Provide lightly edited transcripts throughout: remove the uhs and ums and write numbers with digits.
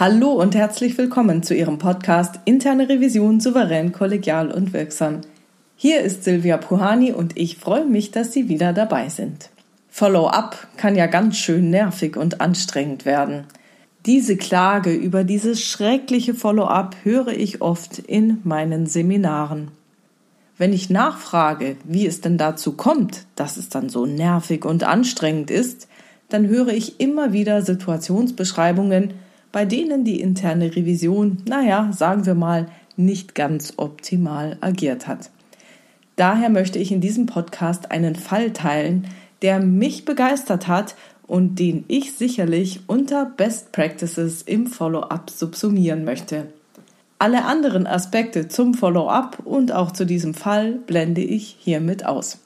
Hallo und herzlich willkommen zu Ihrem Podcast Interne Revision souverän, kollegial und wirksam. Hier ist Silvia Puhani und ich freue mich, dass Sie wieder dabei sind. Follow-up kann ja ganz schön nervig und anstrengend werden. Diese Klage über dieses schreckliche Follow-up höre ich oft in meinen Seminaren. Wenn ich nachfrage, wie es denn dazu kommt, dass es dann so nervig und anstrengend ist, dann höre ich immer wieder Situationsbeschreibungen, bei denen die interne Revision, sagen wir mal, nicht ganz optimal agiert hat. Daher möchte ich in diesem Podcast einen Fall teilen, der mich begeistert hat und den ich sicherlich unter Best Practices im Follow-up subsumieren möchte. Alle anderen Aspekte zum Follow-up und auch zu diesem Fall blende ich hiermit aus.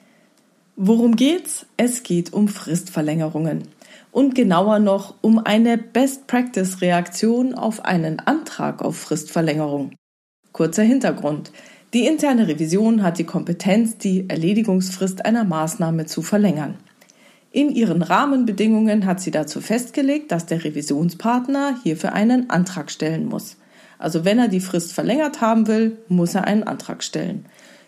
Worum geht's? Es geht um Fristverlängerungen. Und genauer noch um eine Best-Practice-Reaktion auf einen Antrag auf Fristverlängerung. Kurzer Hintergrund. Die interne Revision hat die Kompetenz, die Erledigungsfrist einer Maßnahme zu verlängern. In ihren Rahmenbedingungen hat sie dazu festgelegt, dass der Revisionspartner hierfür einen Antrag stellen muss. Also wenn er die Frist verlängert haben will, muss er einen Antrag stellen.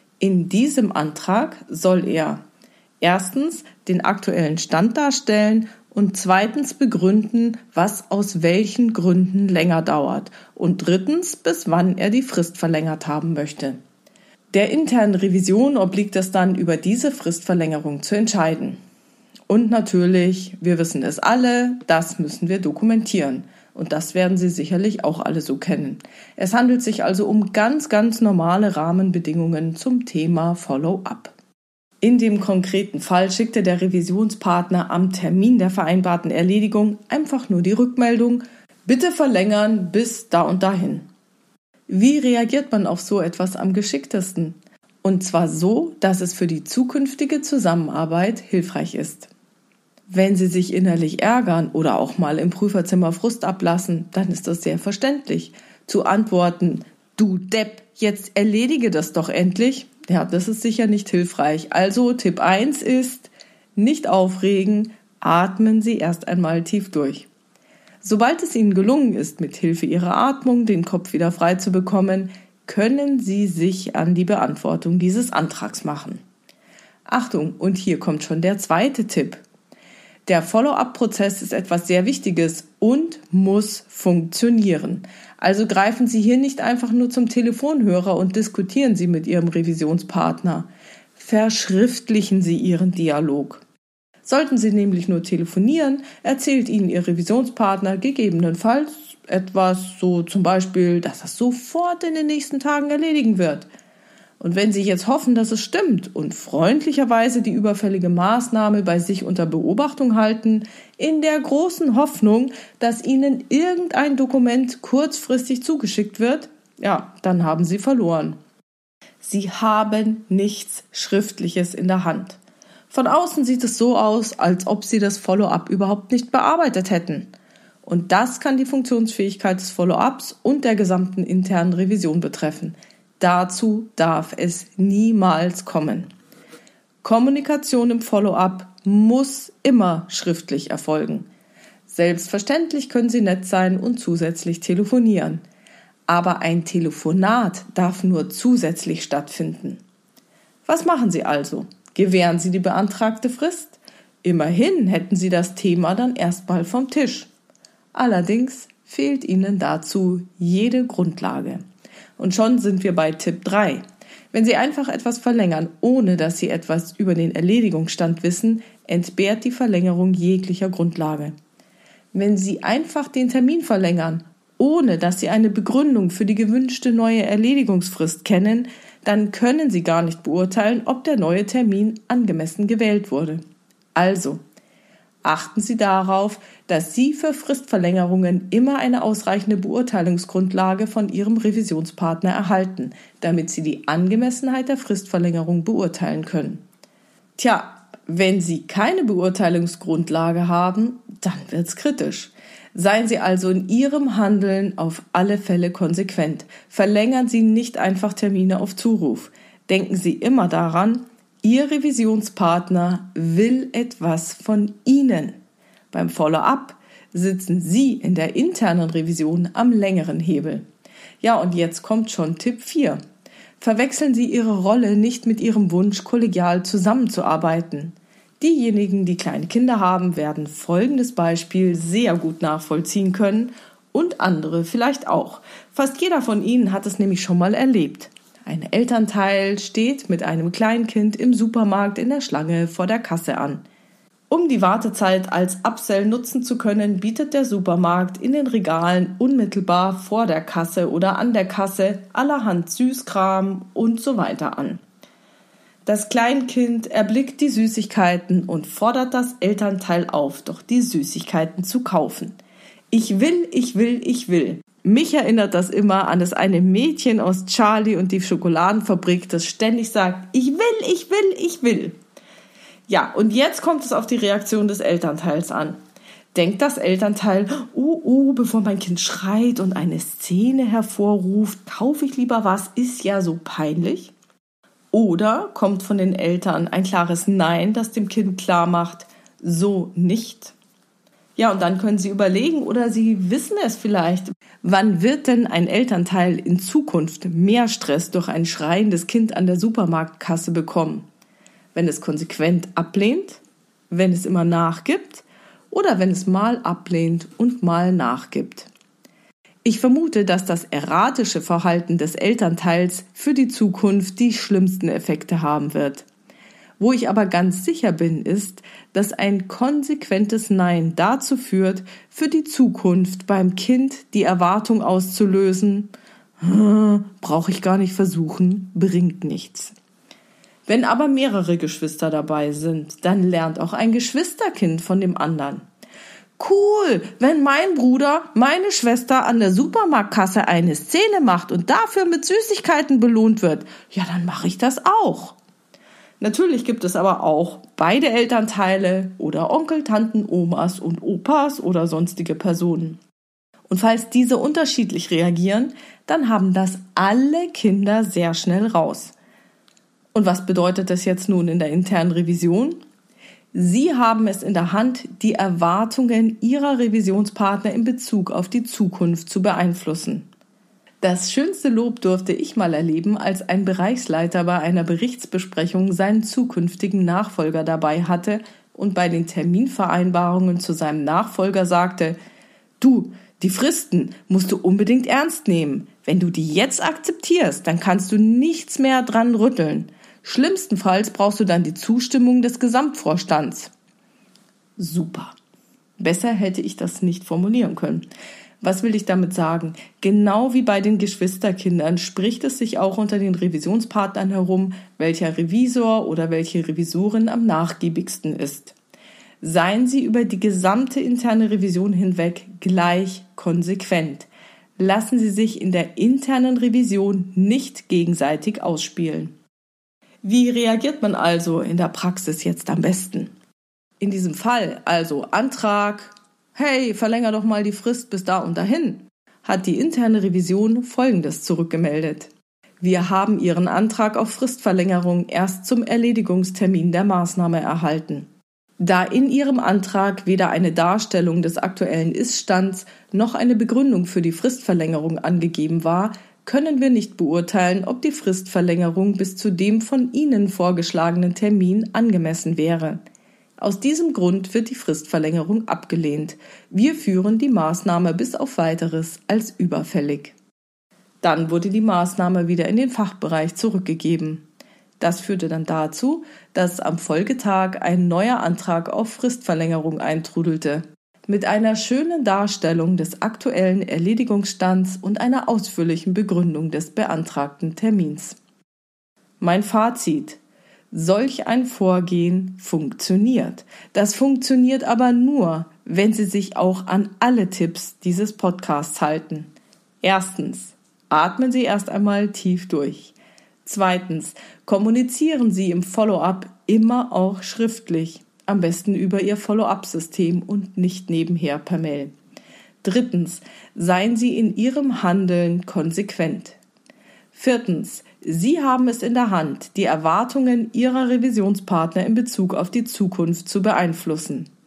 In diesem Antrag soll er erstens den aktuellen Stand darstellen und zweitens begründen, was aus welchen Gründen länger dauert und drittens, bis wann er die Frist verlängert haben möchte. Der internen Revision obliegt es dann, über diese Fristverlängerung zu entscheiden. Und natürlich, wir wissen es alle, das müssen wir dokumentieren. Und das werden Sie sicherlich auch alle so kennen. Es handelt sich also um ganz normale Rahmenbedingungen zum Thema Follow-up. In dem konkreten Fall schickte der Revisionspartner am Termin der vereinbarten Erledigung einfach nur die Rückmeldung, bitte verlängern bis da und dahin. Wie reagiert man auf so etwas am geschicktesten? Und zwar so, dass es für die zukünftige Zusammenarbeit hilfreich ist. Wenn Sie sich innerlich ärgern oder auch mal im Prüferzimmer Frust ablassen, dann ist das sehr verständlich. Zu antworten, du Depp, jetzt erledige das doch endlich. Ja, das ist sicher nicht hilfreich. Also Tipp 1 ist, nicht aufregen, atmen Sie erst einmal tief durch. Sobald es Ihnen gelungen ist, mit Hilfe Ihrer Atmung den Kopf wieder frei zu bekommen, können Sie sich an die Beantwortung dieses Antrags machen. Achtung, und hier kommt schon der zweite Tipp. Der Follow-up-Prozess ist etwas sehr Wichtiges und muss funktionieren. Also greifen Sie hier nicht einfach nur zum Telefonhörer und diskutieren Sie mit Ihrem Revisionspartner. Verschriftlichen Sie Ihren Dialog. Sollten Sie nämlich nur telefonieren, erzählt Ihnen Ihr Revisionspartner gegebenenfalls etwas, so zum Beispiel, dass das sofort in den nächsten Tagen erledigen wird. Und wenn Sie jetzt hoffen, dass es stimmt und freundlicherweise die überfällige Maßnahme bei sich unter Beobachtung halten, in der großen Hoffnung, dass Ihnen irgendein Dokument kurzfristig zugeschickt wird, ja, dann haben Sie verloren. Sie haben nichts Schriftliches in der Hand. Von außen sieht es so aus, als ob Sie das Follow-up überhaupt nicht bearbeitet hätten. Und das kann die Funktionsfähigkeit des Follow-ups und der gesamten internen Revision betreffen. Dazu darf es niemals kommen. Kommunikation im Follow-up muss immer schriftlich erfolgen. Selbstverständlich können Sie nett sein und zusätzlich telefonieren. Aber ein Telefonat darf nur zusätzlich stattfinden. Was machen Sie also? Gewähren Sie die beantragte Frist? Immerhin hätten Sie das Thema dann erstmal vom Tisch. Allerdings fehlt Ihnen dazu jede Grundlage. Und schon sind wir bei Tipp 3. Wenn Sie einfach etwas verlängern, ohne dass Sie etwas über den Erledigungsstand wissen, entbehrt die Verlängerung jeglicher Grundlage. Wenn Sie einfach den Termin verlängern, ohne dass Sie eine Begründung für die gewünschte neue Erledigungsfrist kennen, dann können Sie gar nicht beurteilen, ob der neue Termin angemessen gewählt wurde. Also, achten Sie darauf, dass Sie für Fristverlängerungen immer eine ausreichende Beurteilungsgrundlage von Ihrem Revisionspartner erhalten, damit Sie die Angemessenheit der Fristverlängerung beurteilen können. Tja, wenn Sie keine Beurteilungsgrundlage haben, dann wird's kritisch. Seien Sie also in Ihrem Handeln auf alle Fälle konsequent. Verlängern Sie nicht einfach Termine auf Zuruf. Denken Sie immer daran, Ihr Revisionspartner will etwas von Ihnen. Beim Follow-up sitzen Sie in der internen Revision am längeren Hebel. Ja, und jetzt kommt schon Tipp 4. Verwechseln Sie Ihre Rolle nicht mit Ihrem Wunsch, kollegial zusammenzuarbeiten. Diejenigen, die kleine Kinder haben, werden folgendes Beispiel sehr gut nachvollziehen können und andere vielleicht auch. Fast jeder von Ihnen hat es nämlich schon mal erlebt. Ein Elternteil steht mit einem Kleinkind im Supermarkt in der Schlange vor der Kasse an. Um die Wartezeit als Upsell nutzen zu können, bietet der Supermarkt in den Regalen unmittelbar vor der Kasse oder an der Kasse allerhand Süßkram und so weiter an. Das Kleinkind erblickt die Süßigkeiten und fordert das Elternteil auf, doch die Süßigkeiten zu kaufen. Ich will, ich will, ich will. Mich erinnert das immer an das eine Mädchen aus Charlie und die Schokoladenfabrik, das ständig sagt, ich will, ich will, ich will. Ja, und jetzt kommt es auf die Reaktion des Elternteils an. Denkt das Elternteil, bevor mein Kind schreit und eine Szene hervorruft, kaufe ich lieber was, ist ja so peinlich? Oder kommt von den Eltern ein klares Nein, das dem Kind klar macht, so nicht? Ja, und dann können Sie überlegen oder Sie wissen es vielleicht. Wann wird denn ein Elternteil in Zukunft mehr Stress durch ein schreiendes Kind an der Supermarktkasse bekommen? Wenn es konsequent ablehnt, wenn es immer nachgibt oder wenn es mal ablehnt und mal nachgibt. Ich vermute, dass das erratische Verhalten des Elternteils für die Zukunft die schlimmsten Effekte haben wird. Wo ich aber ganz sicher bin, ist, dass ein konsequentes Nein dazu führt, für die Zukunft beim Kind die Erwartung auszulösen, brauche ich gar nicht versuchen, bringt nichts. Wenn aber mehrere Geschwister dabei sind, dann lernt auch ein Geschwisterkind von dem anderen. Cool, wenn mein Bruder, meine Schwester an der Supermarktkasse eine Szene macht und dafür mit Süßigkeiten belohnt wird, ja, dann mache ich das auch. Natürlich gibt es aber auch beide Elternteile oder Onkel, Tanten, Omas und Opas oder sonstige Personen. Und falls diese unterschiedlich reagieren, dann haben das alle Kinder sehr schnell raus. Und was bedeutet das jetzt nun in der internen Revision? Sie haben es in der Hand, die Erwartungen Ihrer Revisionspartner in Bezug auf die Zukunft zu beeinflussen. Das schönste Lob durfte ich mal erleben, als ein Bereichsleiter bei einer Berichtsbesprechung seinen zukünftigen Nachfolger dabei hatte und bei den Terminvereinbarungen zu seinem Nachfolger sagte, du, die Fristen musst du unbedingt ernst nehmen. Wenn du die jetzt akzeptierst, dann kannst du nichts mehr dran rütteln. Schlimmstenfalls brauchst du dann die Zustimmung des Gesamtvorstands. Super. Besser hätte ich das nicht formulieren können. Was will ich damit sagen? Genau wie bei den Geschwisterkindern spricht es sich auch unter den Revisionspartnern herum, welcher Revisor oder welche Revisorin am nachgiebigsten ist. Seien Sie über die gesamte interne Revision hinweg gleich konsequent. Lassen Sie sich in der internen Revision nicht gegenseitig ausspielen. Wie reagiert man also in der Praxis jetzt am besten? In diesem Fall also Antrag, hey, verlänger doch mal die Frist bis da und dahin, hat die interne Revision Folgendes zurückgemeldet. Wir haben Ihren Antrag auf Fristverlängerung erst zum Erledigungstermin der Maßnahme erhalten. Da in Ihrem Antrag weder eine Darstellung des aktuellen Ist-Stands noch eine Begründung für die Fristverlängerung angegeben war, können wir nicht beurteilen, ob die Fristverlängerung bis zu dem von Ihnen vorgeschlagenen Termin angemessen wäre. Aus diesem Grund wird die Fristverlängerung abgelehnt. Wir führen die Maßnahme bis auf Weiteres als überfällig. Dann wurde die Maßnahme wieder in den Fachbereich zurückgegeben. Das führte dann dazu, dass am Folgetag ein neuer Antrag auf Fristverlängerung eintrudelte. Mit einer schönen Darstellung des aktuellen Erledigungsstands und einer ausführlichen Begründung des beantragten Termins. Mein Fazit: Solch ein Vorgehen funktioniert. Das funktioniert aber nur, wenn Sie sich auch an alle Tipps dieses Podcasts halten. Erstens, atmen Sie erst einmal tief durch. Zweitens, kommunizieren Sie im Follow-up immer auch schriftlich. Am besten über Ihr Follow-up-System und nicht nebenher per Mail. Drittens, seien Sie in Ihrem Handeln konsequent. Viertens, Sie haben es in der Hand, die Erwartungen Ihrer Revisionspartner in Bezug auf die Zukunft zu beeinflussen.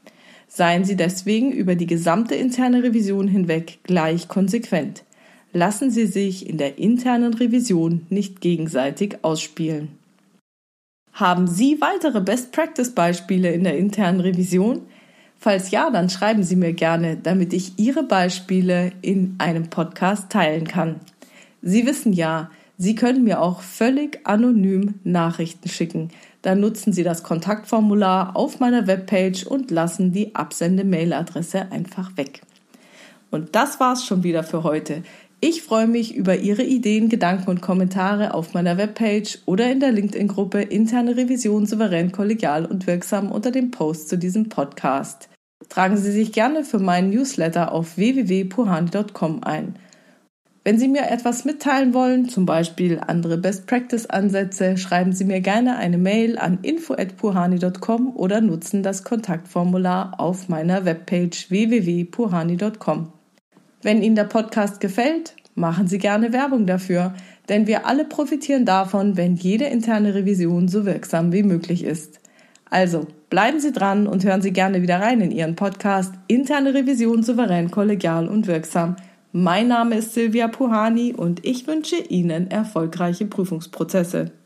Seien Sie deswegen über die gesamte interne Revision hinweg gleich konsequent. Lassen Sie sich in der internen Revision nicht gegenseitig ausspielen. Haben Sie weitere Best-Practice-Beispiele in der internen Revision? Falls ja, dann schreiben Sie mir gerne, damit ich Ihre Beispiele in einem Podcast teilen kann. Sie wissen ja, Sie können mir auch völlig anonym Nachrichten schicken. Dann nutzen Sie das Kontaktformular auf meiner Webpage und lassen die Absende-Mail-Adresse einfach weg. Und das war's schon wieder für heute. Ich freue mich über Ihre Ideen, Gedanken und Kommentare auf meiner Webpage oder in der LinkedIn-Gruppe Interne Revision souverän, kollegial und wirksam unter dem Post zu diesem Podcast. Tragen Sie sich gerne für meinen Newsletter auf www.puhani.com ein. Wenn Sie mir etwas mitteilen wollen, zum Beispiel andere Best-Practice-Ansätze, schreiben Sie mir gerne eine Mail an info@puhani.com oder nutzen das Kontaktformular auf meiner Webpage www.puhani.com. Wenn Ihnen der Podcast gefällt, machen Sie gerne Werbung dafür, denn wir alle profitieren davon, wenn jede interne Revision so wirksam wie möglich ist. Also, bleiben Sie dran und hören Sie gerne wieder rein in Ihren Podcast Interne Revision souverän, kollegial und wirksam. Mein Name ist Silvia Puhani und ich wünsche Ihnen erfolgreiche Prüfungsprozesse.